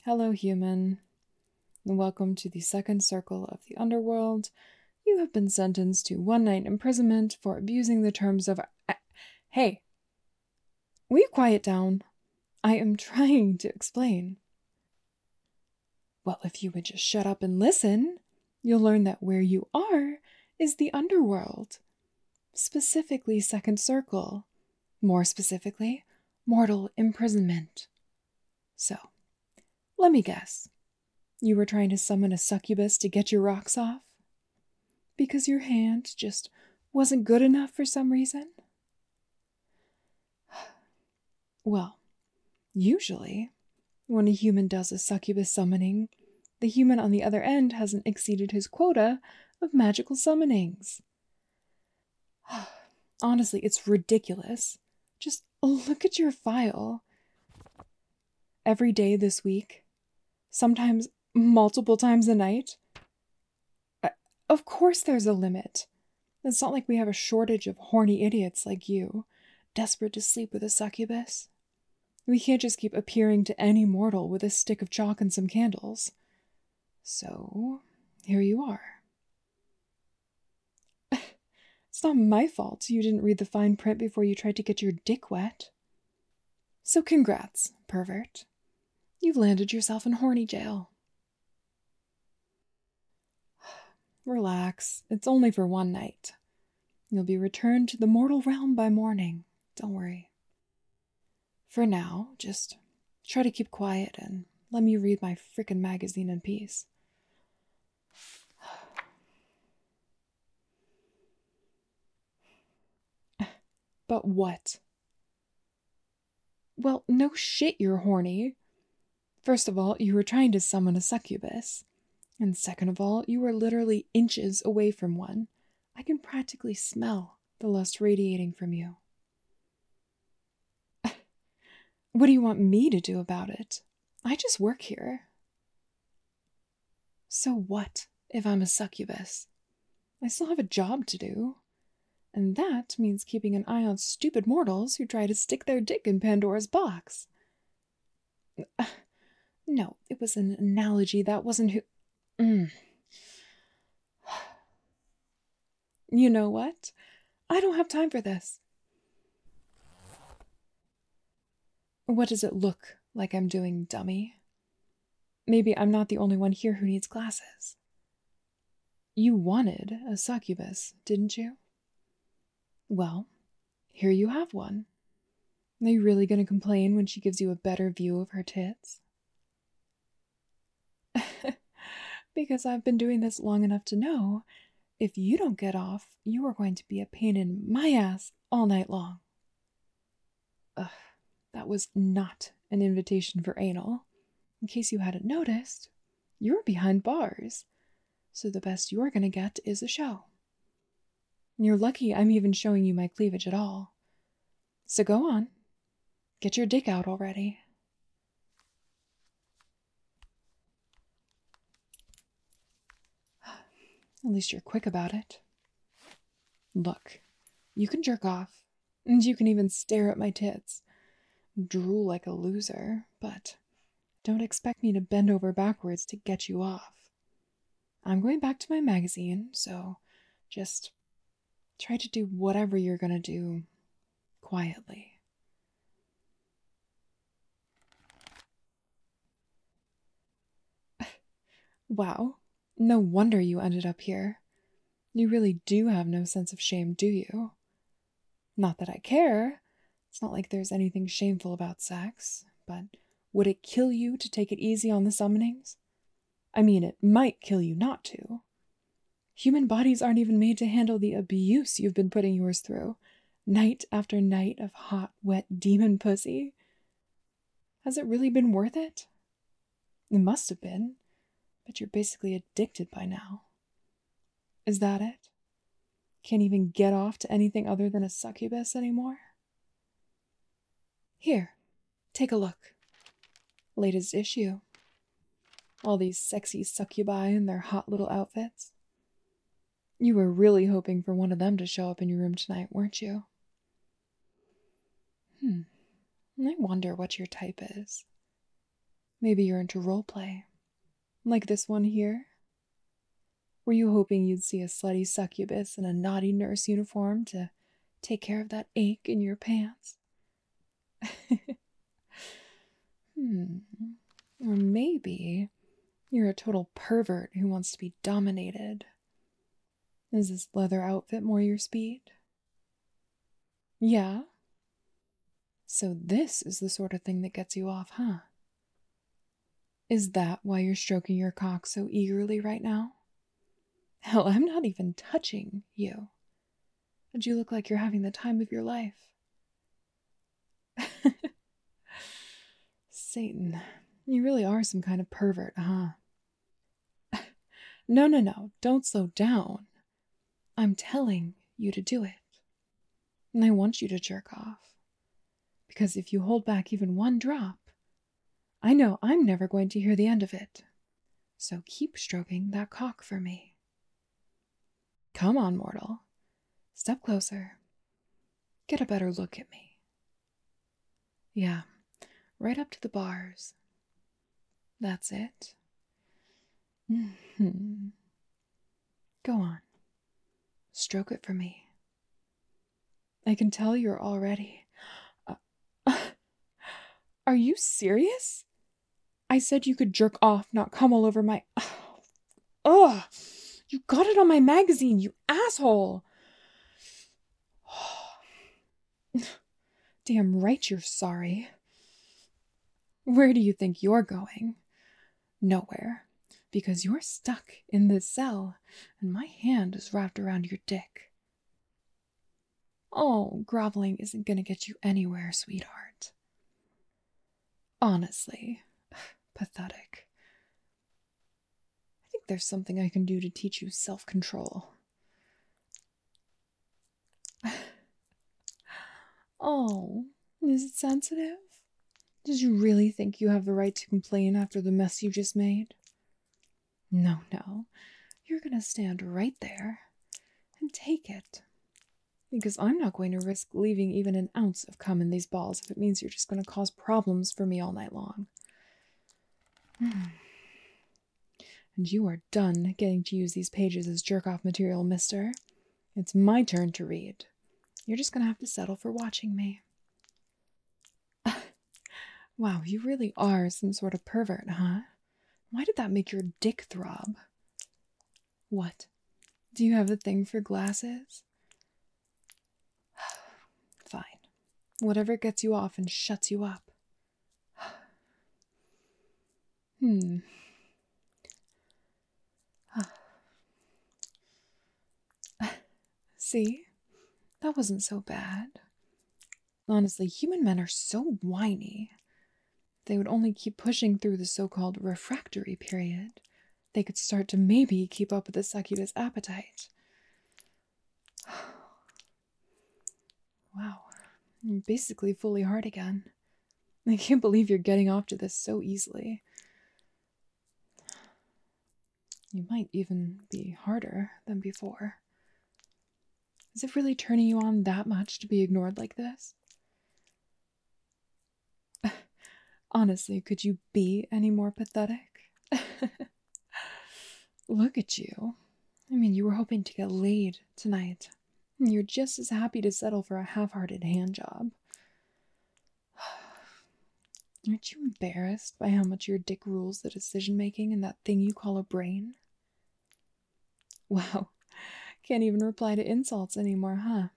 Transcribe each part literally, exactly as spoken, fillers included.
Hello, human, and welcome to the second circle of the underworld. You have been sentenced to one night imprisonment for abusing the terms of. Hey, will you quiet down? I am trying to explain. Well, if you would just shut up and listen, you'll learn that where you are is the underworld. Specifically, second circle. More specifically, mortal imprisonment. So, let me guess. You were trying to summon a succubus to get your rocks off? Because your hand just wasn't good enough for some reason? Well, usually, when a human does a succubus summoning, the human on the other end hasn't exceeded his quota of magical summonings. Honestly, it's ridiculous. Just look at your file. Every day this week, sometimes multiple times a night. Of course there's a limit. It's not like we have a shortage of horny idiots like you, desperate to sleep with a succubus. We can't just keep appearing to any mortal with a stick of chalk and some candles. So, here you are. It's not my fault you didn't read the fine print before you tried to get your dick wet. So congrats, pervert. You've landed yourself in horny jail. Relax, it's only for one night. You'll be returned to the mortal realm by morning, don't worry. For now, just try to keep quiet and let me read my frickin' magazine in peace. But what? Well, no shit you're horny. First of all, you were trying to summon a succubus. And second of all, you were literally inches away from one. I can practically smell the lust radiating from you. What do you want me to do about it? I just work here. So what if I'm a succubus? I still have a job to do. And that means keeping an eye on stupid mortals who try to stick their dick in Pandora's box. No, it was an analogy. That wasn't who... Mm. You know what? I don't have time for this. What does it look like I'm doing, dummy? Maybe I'm not the only one here who needs glasses. You wanted a succubus, didn't you? Well, here you have one. Are you really going to complain when she gives you a better view of her tits? Because I've been doing this long enough to know, if you don't get off, you are going to be a pain in my ass all night long. Ugh, that was not an invitation for anal. In case you hadn't noticed, you're behind bars, so the best you're going to get is a show. You're lucky I'm even showing you my cleavage at all. So go on, get your dick out already. At least you're quick about it. Look, you can jerk off, and you can even stare at my tits, drool like a loser, but don't expect me to bend over backwards to get you off. I'm going back to my magazine, so just try to do whatever you're gonna do quietly. Wow, no wonder you ended up here. You really do have no sense of shame, do you? Not that I care. It's not like there's anything shameful about sex, but would it kill you to take it easy on the summonings? I mean, it might kill you not to. Human bodies aren't even made to handle the abuse you've been putting yours through, night after night of hot, wet demon pussy. Has it really been worth it? It must have been, but you're basically addicted by now. Is that it? Can't even get off to anything other than a succubus anymore? Here, take a look. Latest issue. All these sexy succubi in their hot little outfits. You were really hoping for one of them to show up in your room tonight, weren't you? Hmm. I wonder what your type is. Maybe you're into role play, like this one here. Were you hoping you'd see a slutty succubus in a naughty nurse uniform to take care of that ache in your pants? hmm. Or maybe you're a total pervert who wants to be dominated. Is this leather outfit more your speed? Yeah? So this is the sort of thing that gets you off, huh? Is that why you're stroking your cock so eagerly right now? Hell, I'm not even touching you. And you look like you're having the time of your life. Satan, you really are some kind of pervert, huh? No, no, no, don't slow down. I'm telling you to do it. And I want you to jerk off. Because if you hold back even one drop, I know I'm never going to hear the end of it. So keep stroking that cock for me. Come on, mortal. Step closer. Get a better look at me. Yeah, right up to the bars. That's it. Mm-hmm. Go on. Stroke it for me. I can tell you're already... Uh, are you serious? I said you could jerk off, not come all over my... Ugh! You got it on my magazine, you asshole! Damn right you're sorry. Where do you think you're going? Nowhere. Because you're stuck in this cell, and my hand is wrapped around your dick. Oh, groveling isn't gonna get you anywhere, sweetheart. Honestly, pathetic. I think there's something I can do to teach you self-control. Oh, is it sensitive? Did you really think you have the right to complain after the mess you just made? No, no. You're gonna stand right there and take it. Because I'm not going to risk leaving even an ounce of cum in these balls if it means you're just going to cause problems for me all night long. And you are done getting to use these pages as jerk-off material, mister. It's my turn to read. You're just going to have to settle for watching me. Wow, you really are some sort of pervert, huh? Why did that make your dick throb? What? Do you have a thing for glasses? Fine. Whatever gets you off and shuts you up. Hmm. See? That wasn't so bad. Honestly, human men are so whiny. If they would only keep pushing through the so-called refractory period, they could start to maybe keep up with the succubus appetite. Wow. I'm basically fully hard again. I can't believe you're getting off to this so easily. You might even be harder than before. Is it really turning you on that much to be ignored like this? Honestly, could you be any more pathetic? Look at you. I mean, you were hoping to get laid tonight. And you're just as happy to settle for a half-hearted handjob. Aren't you embarrassed by how much your dick rules the decision-making in that thing you call a brain? Wow. Can't even reply to insults anymore, huh?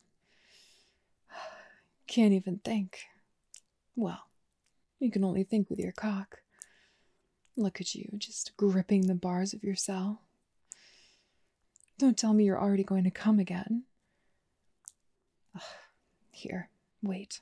Can't even think. Well, you can only think with your cock. Look at you, just gripping the bars of your cell. Don't tell me you're already going to come again. Ugh. Here, wait.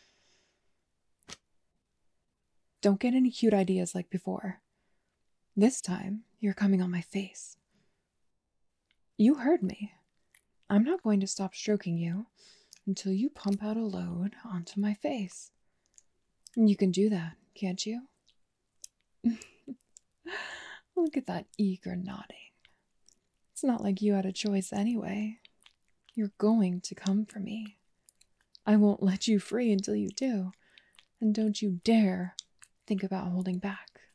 Don't get any cute ideas like before. This time, you're coming on my face. You heard me. I'm not going to stop stroking you until you pump out a load onto my face. You can do that, can't you? Look at that eager nodding. It's not like you had a choice anyway. You're going to come for me. I won't let you free until you do. And don't you dare think about holding back.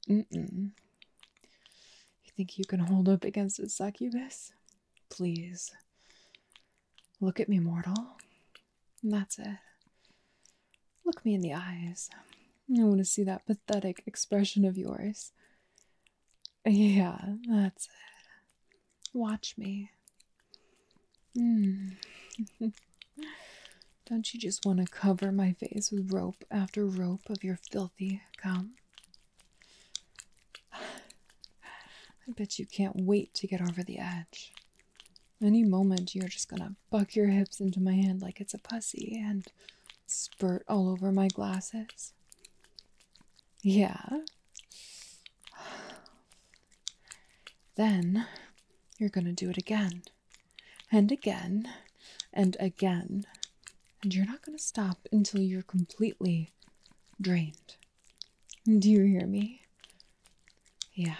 Mm-mm. You think you can hold up against a succubus? Please. Look at me, mortal. That's it. Look me in the eyes. I want to see that pathetic expression of yours. Yeah, that's it. Watch me. Mm. Don't you just want to cover my face with rope after rope of your filthy cum? I bet you can't wait to get over the edge. Any moment you're just gonna buck your hips into my hand like it's a pussy and spurt all over my glasses. Yeah. Then you're gonna do it again, and again, and again. And you're not gonna stop until you're completely drained. Do you hear me? Yeah.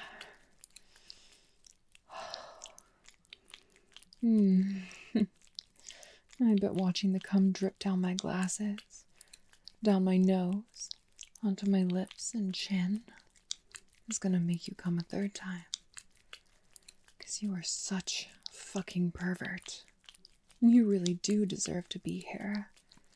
Hmm. I bet watching the cum drip down my glasses, down my nose, onto my lips and chin is gonna make you come a third time. Because you are such a fucking pervert. You really do deserve to be here.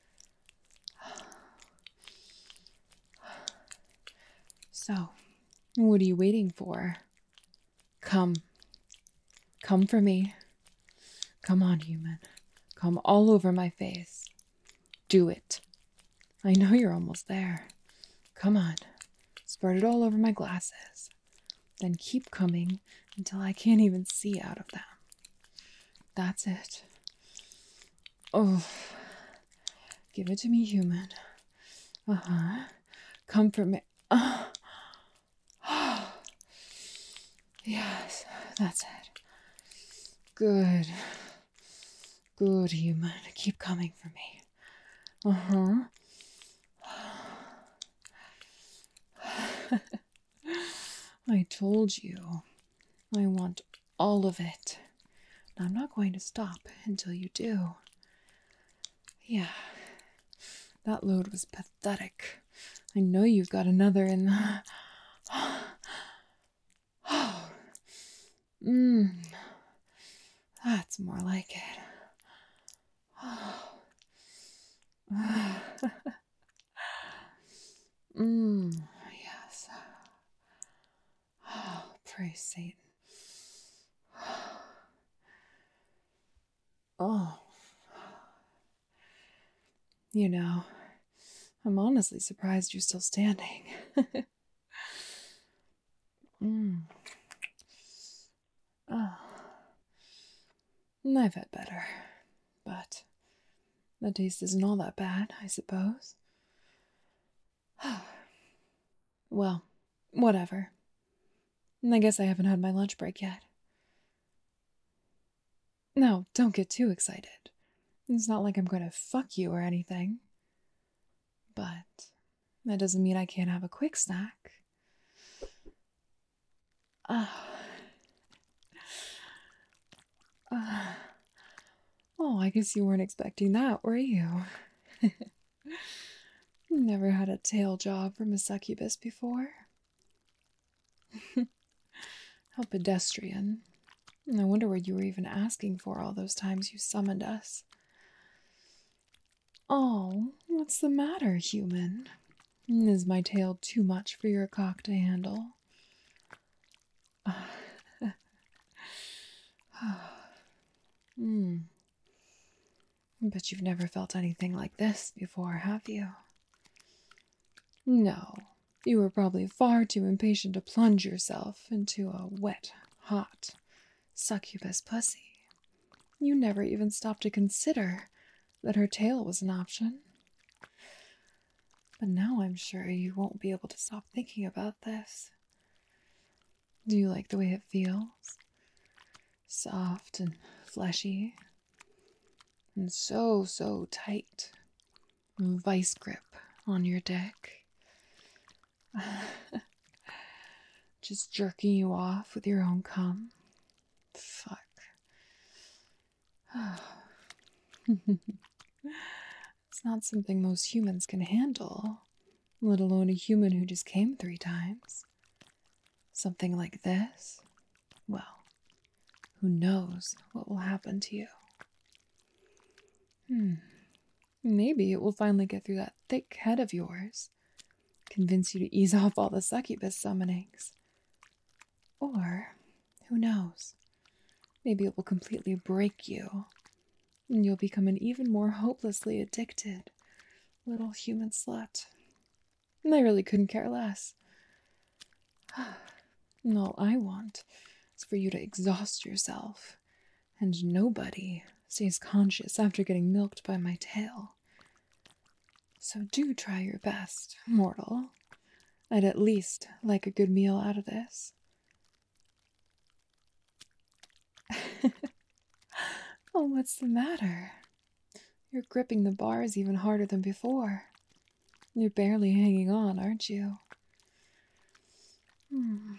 So, what are you waiting for? Come. Come for me. Come on, human. Come all over my face. Do it. I know you're almost there. Come on. Spread it all over my glasses. Then keep coming until I can't even see out of them. That's it. Oh. Give it to me, human. Uh-huh. Come for me. Uh. Yes, that's it. Good. Good, human. Keep coming for me. Uh-huh. I told you. I want all of it. And I'm not going to stop until you do. Yeah. That load was pathetic. I know you've got another in the... Mmm. That's more like it. Mmm. Yes. Praise Satan. Oh. You know, I'm honestly surprised you're still standing. mm. Oh. I've had better, but the taste isn't all that bad, I suppose. Well, whatever. I guess I haven't had my lunch break yet. No, don't get too excited. It's not like I'm going to fuck you or anything. But that doesn't mean I can't have a quick snack. Ah. Uh. Uh. Oh, I guess you weren't expecting that, were you? Never had a tail job from a succubus before. How pedestrian. I wonder what you were even asking for all those times you summoned us. Oh, what's the matter, human? Is my tail too much for your cock to handle? Hmm. Bet you've never felt anything like this before, have you? No. You were probably far too impatient to plunge yourself into a wet, hot, succubus pussy. You never even stopped to consider that her tail was an option. But now I'm sure you won't be able to stop thinking about this. Do you like the way it feels? Soft and fleshy. And so, so tight. Vice grip on your dick. Just jerking you off with your own cum. Fuck. It's not something most humans can handle, let alone a human who just came three times. Something like this? Well, who knows what will happen to you? Hmm. Maybe it will finally get through that thick head of yours, convince you to ease off all the succubus summonings. Or, who knows, maybe it will completely break you, and you'll become an even more hopelessly addicted little human slut. And I really couldn't care less. And all I want is for you to exhaust yourself, and nobody stays conscious after getting milked by my tail. So do try your best, mortal. I'd at least like a good meal out of this. Oh, what's the matter? You're gripping the bars even harder than before. You're barely hanging on, aren't you? Hmm.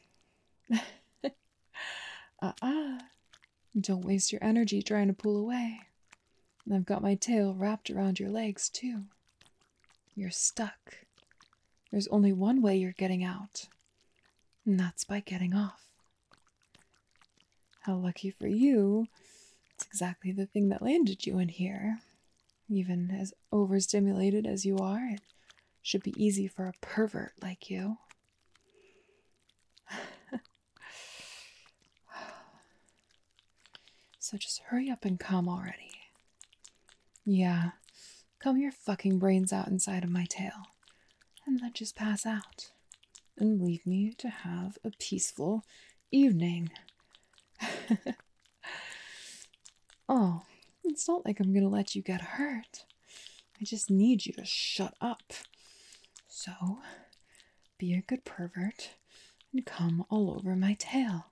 Uh-uh. Don't waste your energy trying to pull away. I've got my tail wrapped around your legs, too. You're stuck. There's only one way you're getting out, and that's by getting off. How lucky for you, it's exactly the thing that landed you in here. Even as overstimulated as you are, it should be easy for a pervert like you. So just hurry up and come already. Yeah, come your fucking brains out inside of my tail, and then just pass out, and leave me to have a peaceful evening. Oh, it's not like I'm gonna let you get hurt. I just need you to shut up. So, be a good pervert and come all over my tail.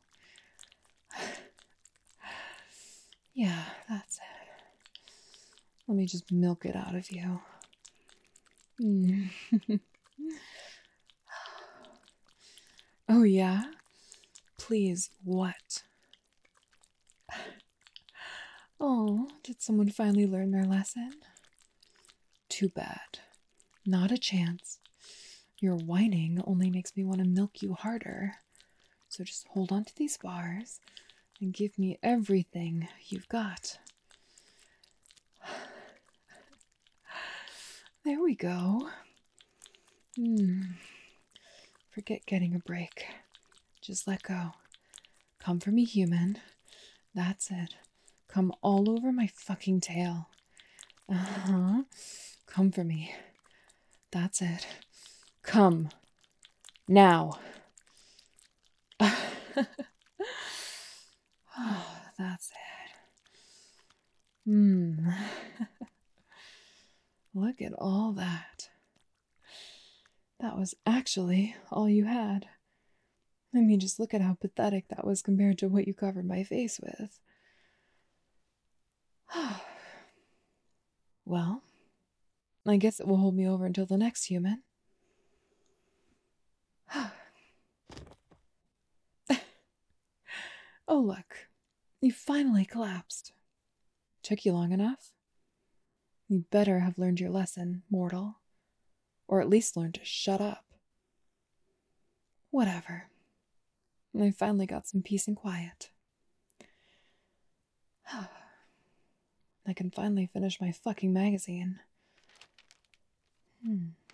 Yeah, that's it. Let me just milk it out of you. Mm. Oh, yeah? Please, what? Oh, did someone finally learn their lesson? Too bad. Not a chance. Your whining only makes me want to milk you harder. So just hold on to these bars and give me everything you've got. There we go. Hmm. Forget getting a break. Just let go. Come for me, human. That's it. Come all over my fucking tail. Uh-huh. Come for me. That's it. Come. Now. Oh, that's it. Hmm. Look at all that. That was actually all you had. I mean, just look at how pathetic that was compared to what you covered my face with. Well, I guess it will hold me over until the next human. Oh, look. You finally collapsed. Took you long enough? You better have learned your lesson, mortal. Or at least learned to shut up. Whatever. I finally got some peace and quiet. I can finally finish my fucking magazine. Hmm.